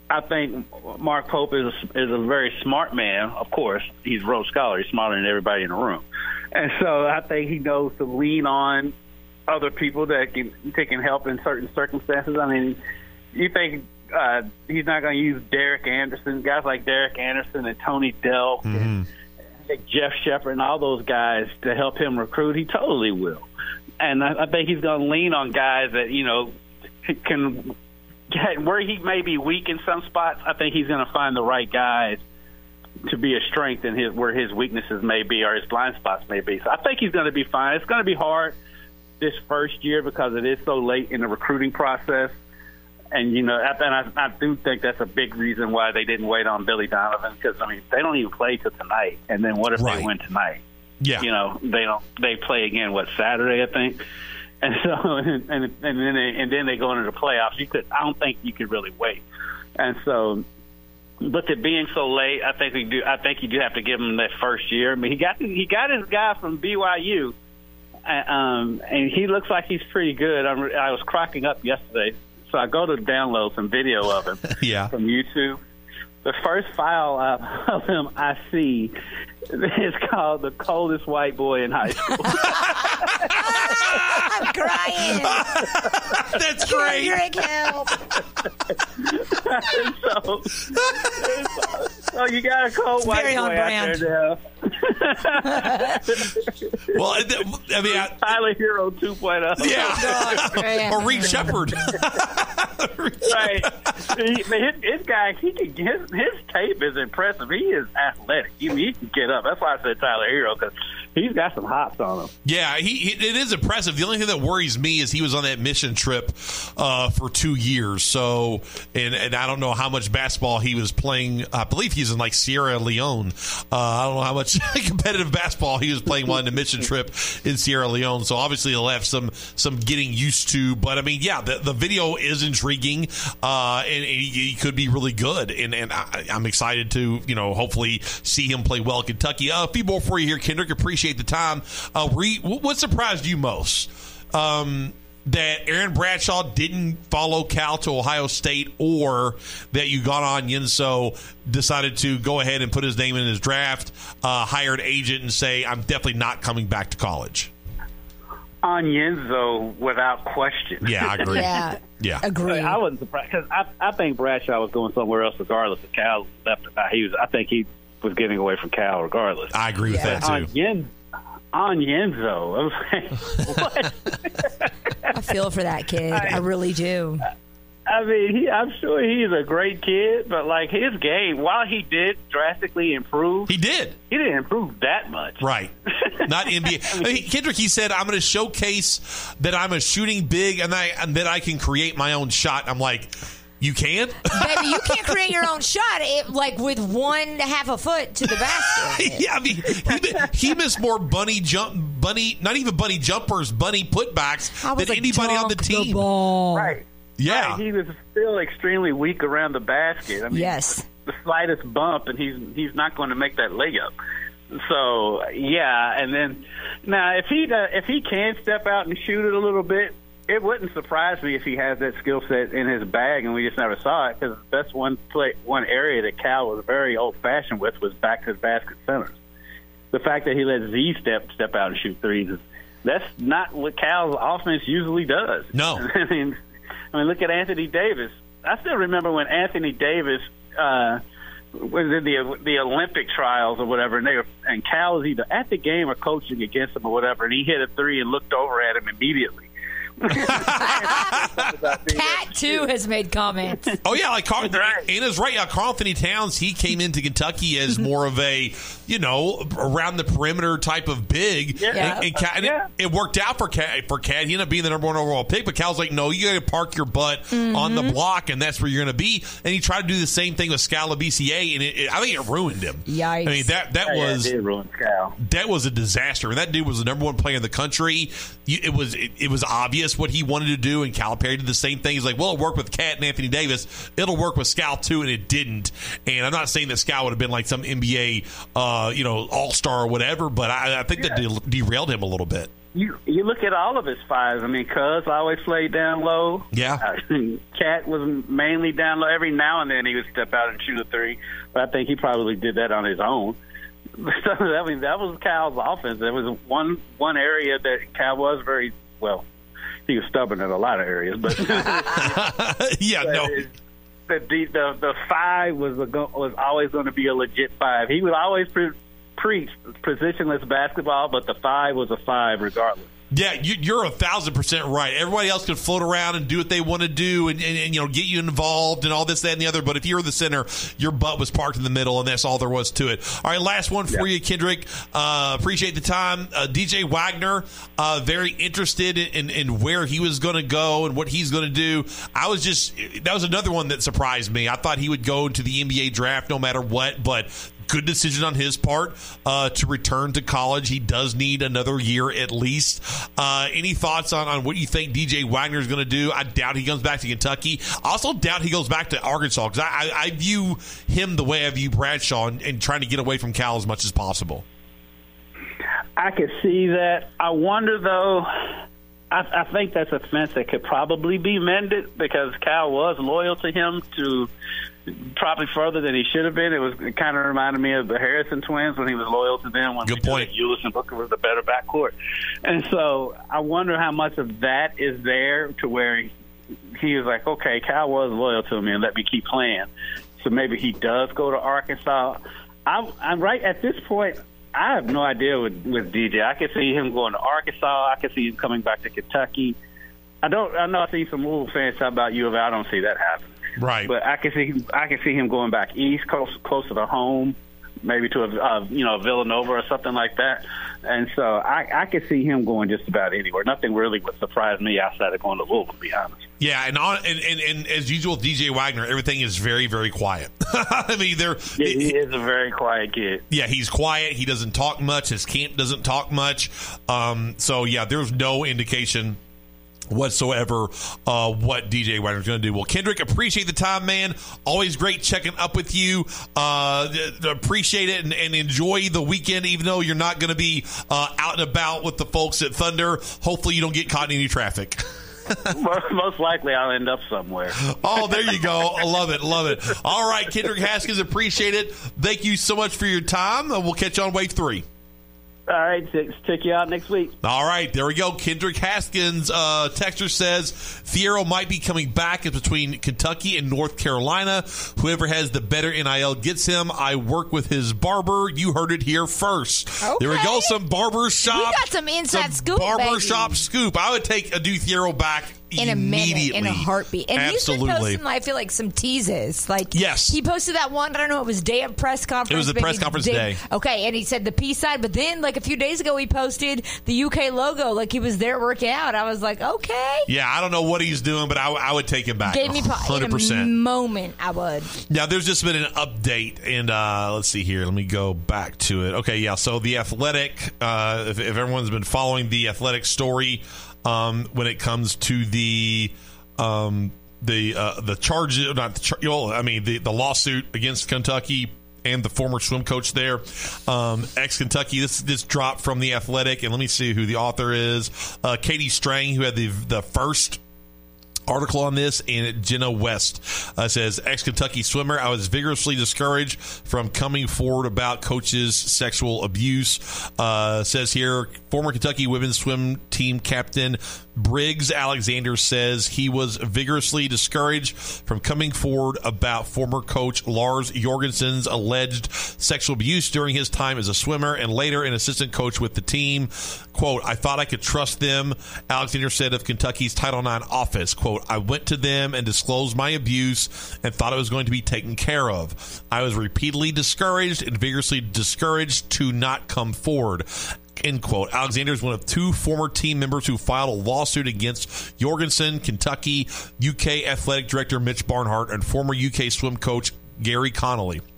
I think Mark Pope is is a very smart man. Of course, he's a Rhodes Scholar. He's smarter than everybody in the room. And so I think he knows to lean on other people that can, that can help in certain circumstances. I mean, you think uh, he's not going to use Derek Anderson, guys like Derek Anderson and Tony Delk mm-hmm. and, and Jeff Shepard and all those guys to help him recruit? He totally will. And I, I think he's going to lean on guys that, you know, can – where he may be weak in some spots, I think he's going to find the right guys to be a strength in his where his weaknesses may be or his blind spots may be. So I think he's going to be fine. It's going to be hard this first year because it is so late in the recruiting process. And, you know, and I, I do think that's a big reason why they didn't wait on Billy Donovan because, I mean, they don't even play till tonight. And then what if right. they win tonight? Yeah. You know, they don't. They play again, what, Saturday, I think? And so, and, and, and then they, and then they go into the playoffs. You could, I don't think you could really wait. And so, but to being so late, I think we do. I think you do have to give him that first year. I mean, he got he got his guy from B Y U, and, um, and he looks like he's pretty good. I'm, I was cracking up yesterday, so I go to download some video of him yeah. from YouTube. The first file uh, of him I see is called "The Coldest White Boy in High School." I'm crying. That's great. Kendrick, help. so, so, so you got a cold it's white very boy on brand. out there now. Well, I mean, I, Tyler Hero two point oh. Yeah, or Reed Shepard. Right. He, his, his guy, he can, his his tape is impressive. He is athletic. He, he can get up. That's why I said Tyler Hero because he's got some hops on him. Yeah, he, he it is impressive. The only thing that worries me is he was on that mission trip uh, for two years. So, and and I don't know how much basketball he was playing. I believe he's in like Sierra Leone. Uh, I don't know how much competitive basketball he was playing while on the mission trip in Sierra Leone. So obviously he'll have some some getting used to. But I mean, yeah, the, the video is intriguing, uh, and, and he, he could be really good. And and I, I'm excited to you know hopefully see him play well at Kentucky. Uh, a few more for you here, Kendrick. Appreciate the time. Uh, re, what surprised you most? Um, that Aaron Bradshaw didn't follow Cal to Ohio State, or that Ugonna Onyenso decided to go ahead and put his name in his draft, uh, hire an agent, and say, I'm definitely not coming back to college? Onyenso, without question. Yeah, I agree. yeah, yeah, agree. I wasn't surprised because I, I think Bradshaw was going somewhere else regardless of Cal left. He was. I think he was getting away from Cal regardless. I agree with yeah. that too. Onyenso. Onyenso. I was like, what? I feel for that kid. I, I really do. I mean, he, I'm sure he's a great kid, but like his game, while he did drastically improve, he did. He didn't improve that much, right? Not N B A. I mean, Kendrick, he said, "I'm going to showcase that I'm a shooting big and I and that I can create my own shot." I'm like, you can? Baby, you can't create your own shot it, like with one half a foot to the basket. Yeah, I mean, he, he missed more bunny jump, bunny, not even bunny jumpers, bunny putbacks than like, anybody on the team. The ball. Right. Yeah. Right. He was still extremely weak around the basket. I mean, yes. The slightest bump, and he's he's not going to make that layup. So, yeah, and then now if he uh, if he can step out and shoot it a little bit, it wouldn't surprise me if he has that skill set in his bag and we just never saw it, because that's one play, one area that Cal was very old-fashioned with was back-to-the-basket centers. The fact that he let Z step step out and shoot threes, is, that's not what Cal's offense usually does. No. I mean, I mean, look at Anthony Davis. I still remember when Anthony Davis uh, was in the the Olympic trials or whatever, and they were, and Cal was either at the game or coaching against him or whatever, and he hit a three and looked over at him immediately. Cat too has made comments. Oh yeah, like Carl, right. Anna's right. Yeah, Karl Anthony Towns. He came into Kentucky as more of a, you know, around the perimeter type of big. Yeah, and, and, Cal, and yeah. it, it worked out for Cat. For Cat, he ended up being the number one overall pick. But Cal's like, no, you got to park your butt mm-hmm. on the block, and that's where you're going to be. And he tried to do the same thing with Scala B C A, and it, it, I think it ruined him. Yikes! I mean that that yeah, was yeah, it did ruin Cal. That was a disaster. And that dude was the number one player in the country. It was it, it was obvious what he wanted to do, and Calipari did the same thing. He's like, well, it worked with Cat and Anthony Davis. It'll work with Scal too, and it didn't. And I'm not saying that Scal would have been like some N B A, uh, you know, all-star or whatever, but I, I think yeah. that de- derailed him a little bit. you you look at all of his fives. I mean, Cuz always played down low. Yeah. Uh, Cat was mainly down low. Every now and then he would step out and shoot a three, but I think he probably did that on his own. So, I mean, that was Cal's offense. There was one one area that Cal was very well. He was stubborn in a lot of areas, but yeah, but no. It, the, the the five was a, was always going to be a legit five. He would always pre- preach positionless basketball, but the five was a five regardless. Yeah, you, you're a thousand percent right. Everybody else can float around and do what they want to do, and, and, and you know get you involved and all this, that, and the other. But if you're the center, your butt was parked in the middle, and that's all there was to it. All right, last one for yeah. you, Kendrick. Uh, appreciate the time, uh, D J Wagner. Uh, very interested in, in, in where he was going to go and what he's going to do. I was just that was another one that surprised me. I thought he would go to the N B A draft no matter what, but. Good decision on his part uh, to return to college. He does need another year at least. Uh, any thoughts on, on what you think D J Wagner is going to do? I doubt he comes back to Kentucky. I also doubt he goes back to Arkansas because I, I, I view him the way I view Bradshaw and, and trying to get away from Cal as much as possible. I could see that. I wonder, though, I, I think that's a fence that could probably be mended because Cal was loyal to him to – probably further than he should have been. It was it kind of reminded me of the Harrison twins when he was loyal to them. When Good point. Ulis and Booker was the better backcourt, and so I wonder how much of that is there to where he, he was like, okay, Cal was loyal to me and let me keep playing. So maybe he does go to Arkansas. I'm, I'm right at this point. I have no idea with with D J. I could see him going to Arkansas. I could see him coming back to Kentucky. I don't. I know I see some Louisville fans talk about U of L. I don't see that happening. Right, but I can see I can see him going back east, close closer to home, maybe to a uh, you know Villanova or something like that. And so I, I could see him going just about anywhere. Nothing really would surprise me outside of going to Louisville, to be honest. Yeah, and on and, and, and as usual with D J Wagner, everything is very, very quiet. I mean, there yeah, he is a very quiet kid. Yeah, he's quiet. He doesn't talk much. His camp doesn't talk much. Um, so yeah, there's no indication whatsoever uh, what D J Wagner's going to do. Well, Kendrick, appreciate the time, man. Always great checking up with you. Uh, appreciate it and, and enjoy the weekend, even though you're not going to be uh, out and about with the folks at Thunder. Hopefully you don't get caught in any traffic. Most likely I'll end up somewhere. Oh, there you go. I love it. Love it. All right, Kendrick Haskins, appreciate it. Thank you so much for your time. We'll catch you on Wave three. All right, check you out next week. All right, there we go. Kendrick Haskins, uh, texter says, Fierro might be coming back. It's between Kentucky and North Carolina. Whoever has the better N I L gets him. I work with his barber. You heard it here first. Okay. There we go. Some barber shop. We got some inside some scoop, barber baby. shop scoop. I would take Adu Fierro back in a minute, in a heartbeat. And Absolutely. he's been posting, I feel like, some teases. Like, yes. He posted that one, I don't know, it was day of press conference. It was the press conference day. Okay, and he said the peace side, but then, like, a few days ago, he posted the U K logo, like he was there working out. I was like, okay. Yeah, I don't know what he's doing, but I, I would take him back. Gave me one hundred percent. In a moment, I would. Now, there's just been an update, and uh, let's see here. Let me go back to it. Okay, yeah, so the Athletic, uh, if, if everyone's been following the Athletic story um, when it comes to the um, the uh, the charge, not the char- well, I mean the, the lawsuit against Kentucky and the former swim coach there, um, ex-Kentucky. This this dropped from the Athletic, and let me see who the author is. Uh, Katie Strang, who had the the first article on this, and Jenna West uh, says, ex-Kentucky swimmer, I was vigorously discouraged from coming forward about coach's sexual abuse. Uh, says here, former Kentucky women's swim team captain Briggs Alexander says he was vigorously discouraged from coming forward about former coach Lars Jorgensen's alleged sexual abuse during his time as a swimmer and later an assistant coach with the team. Quote, I thought I could trust them, Alexander said of Kentucky's Title nine office. Quote, I went to them and disclosed my abuse and thought it was going to be taken care of. I was repeatedly discouraged and vigorously discouraged to not come forward. End quote. Alexander is one of two former team members who filed a lawsuit against Jorgensen, Kentucky, U K athletic director Mitch Barnhart, and former U K swim coach Gary Connolly.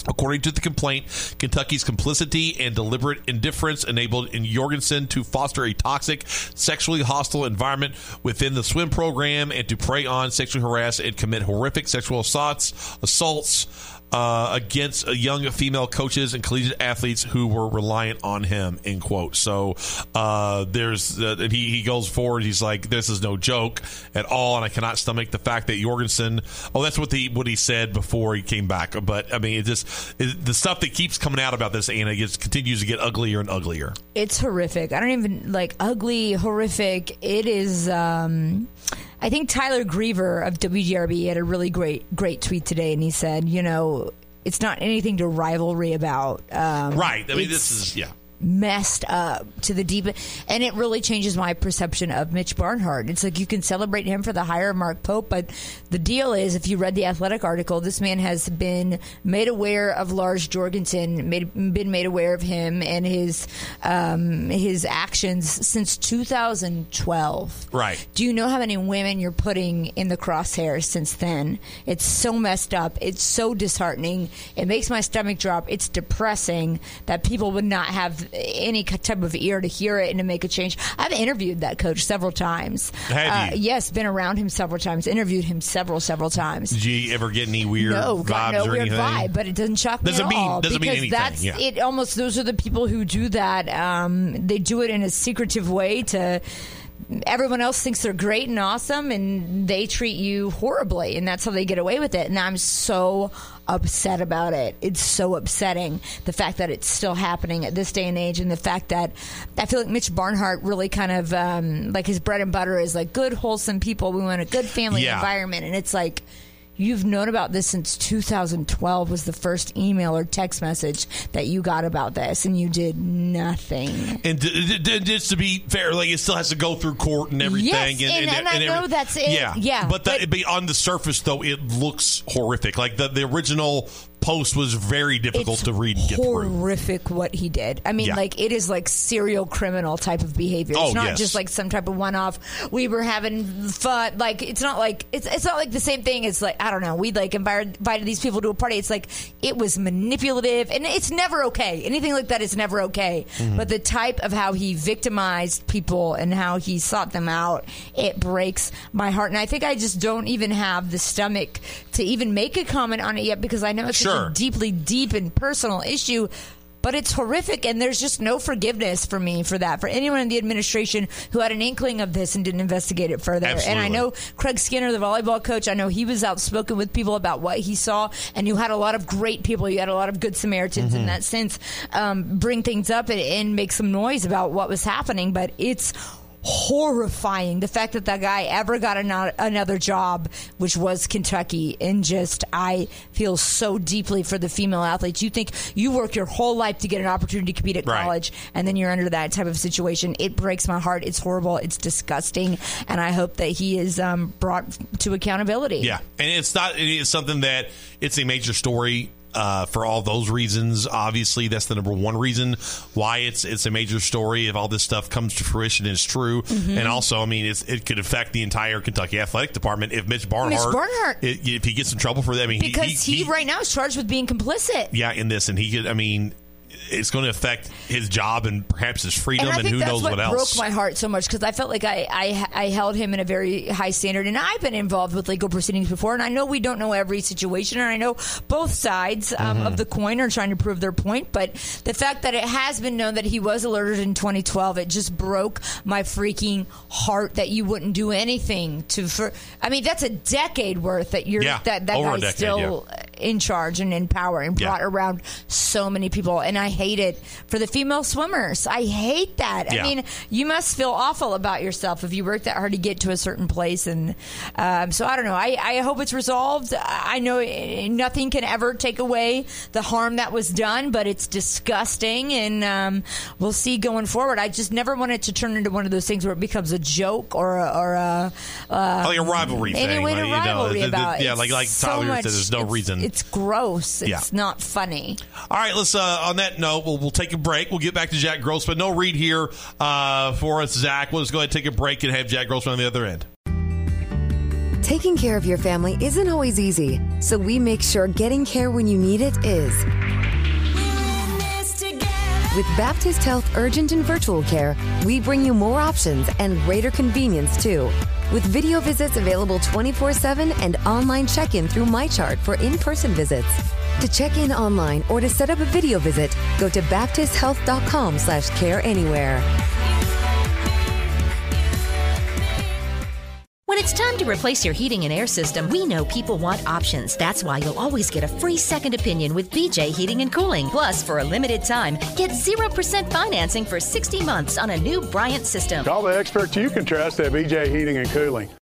According to the complaint, Kentucky's complicity and deliberate indifference enabled Jorgensen to foster a toxic, sexually hostile environment within the swim program and to prey on, sexually harass, and commit horrific sexual assaults, assaults uh, against young female coaches and collegiate athletes who were reliant on him, end quote. So uh, there's uh, and he, he goes forward. He's like, this is no joke at all, and I cannot stomach the fact that Jorgensen, oh, that's what, the, what he said before he came back. But, I mean, it just, it, the stuff that keeps coming out about this, Anna, just continues to get uglier and uglier. It's horrific. I don't even, like, ugly, horrific. It is, um... I think Tyler Griever of W G R B had a really great, great tweet today, and he said, you know, it's not anything to rivalry about. Um, right. I mean, this is, yeah. messed up to the deep, and it really changes my perception of Mitch Barnhart. It's like you can celebrate him for the hire of Mark Pope, but the deal is, if you read the Athletic article, this man has been made aware of Lars Jorgensen, made, been made aware of him and his um, his actions since two thousand twelve. Right. Do you know how many women you're putting in the crosshairs since then? It's so messed up. It's so disheartening. It makes my stomach drop. It's depressing that people would not have any type of ear to hear it and to make a change. I've interviewed that coach several times. Have uh, you? Yes, been around him several times, interviewed him several, several times. Did you ever get any weird no, vibes got no or weird anything? vibe, but it doesn't shock me doesn't at mean, all. Doesn't because mean anything. that's yeah. it. Almost, those are the people who do that. Um, they do it in a secretive way to. Everyone else thinks they're great and awesome, and they treat you horribly, and that's how they get away with it. And I'm so upset about it. It's so upsetting, the fact that it's still happening at this day and age, and the fact that I feel like Mitch Barnhart really kind of, um, like his bread and butter is like good, wholesome people. We want a good family yeah. environment, and it's like, you've known about this since two thousand twelve was the first email or text message that you got about this, and you did nothing. And d- d- just to be fair, like, it still has to go through court and everything. Yes, and, and, and, and I every, know that's it. Yeah, yeah but, but, the, but on the surface, though, it looks horrific. Like, the, the original post was very difficult to read and get through. Horrific what he did. I mean, yeah. like, it is like serial criminal type of behavior. It's oh, not yes. just like some type of one-off. We were having fun. Like, it's not like it's it's not like the same thing. It's like, I don't know. We like invited, invited these people to a party. It's like it was manipulative, and it's never okay. Anything like that is never okay. Mm-hmm. But the type of how he victimized people and how he sought them out, it breaks my heart. And I think I just don't even have the stomach to even make a comment on it yet, because I know it's sure. such a deeply deep and personal issue, but it's horrific, and there's just no forgiveness for me for that, for anyone in the administration who had an inkling of this and didn't investigate it further. Absolutely. And I know Craig Skinner, the volleyball coach, I know he was outspoken with people about what he saw, and you had a lot of great people, you had a lot of good Samaritans mm-hmm. in that sense, um, bring things up and, and make some noise about what was happening, but it's horrifying the fact that that guy ever got an- another job, which was Kentucky. And just, I feel so deeply for the female athletes. You think you work your whole life to get an opportunity to compete at right. college, and then you're under that type of situation. It breaks my heart. It's horrible. It's disgusting. And I hope that he is um, brought to accountability. Yeah. And it's not, it's something that it's a major story. Uh, for all those reasons, obviously, that's the number one reason why it's it's a major story. If all this stuff comes to fruition and is true, mm-hmm. and also, I mean, it's, it could affect the entire Kentucky athletic department if Mitch Barnhart, Mitch Barnhart. It, if he gets in trouble for that. I mean, because he, he, he, he right now is charged with being complicit. Yeah, in this, and he could. I mean, it's going to affect his job and perhaps his freedom, and, I and think who that's knows what what else. Broke my heart so much, because I felt like I, I I held him in a very high standard, and I've been involved with legal proceedings before, and I know we don't know every situation, and I know both sides um, mm-hmm. of the coin are trying to prove their point. But the fact that it has been known that he was alerted in twenty twelve, it just broke my freaking heart that you wouldn't do anything to. For I mean, that's a decade worth that you're yeah, that that guy's decade, still yeah. in charge and in power and brought yeah. around so many people, and I hate it for the female swimmers. I hate that. Yeah. I mean, you must feel awful about yourself if you work that hard to get to a certain place. And um, so I don't know. I, I hope it's resolved. I know nothing can ever take away the harm that was done, but it's disgusting, and um, we'll see going forward. I just never want it to turn into one of those things where it becomes a joke or a, or a uh, like a rivalry thing. Anyway, like, a you know, rivalry the, the, about yeah, it's like like so Tyler much, said, there's no it's, reason. It's gross. It's yeah. not funny. All right, let's. Uh, on that note, we'll we'll take a break. We'll get back to Jack Grossman. No Reed here uh, for us, Zach. We'll just go ahead and take a break and have Jack Grossman on the other end. Taking care of your family isn't always easy, so we make sure getting care when you need it is. With Baptist Health Urgent and Virtual Care, we bring you more options and greater convenience, too. With video visits available twenty-four seven and online check-in through MyChart for in-person visits. To check in online or to set up a video visit, go to baptisthealth.com slash care anywhere. When it's time to replace your heating and air system, we know people want options. That's why you'll always get a free second opinion with B J Heating and Cooling. Plus, for a limited time, get zero percent financing for sixty months on a new Bryant system. Call the experts you can trust at B J Heating and Cooling.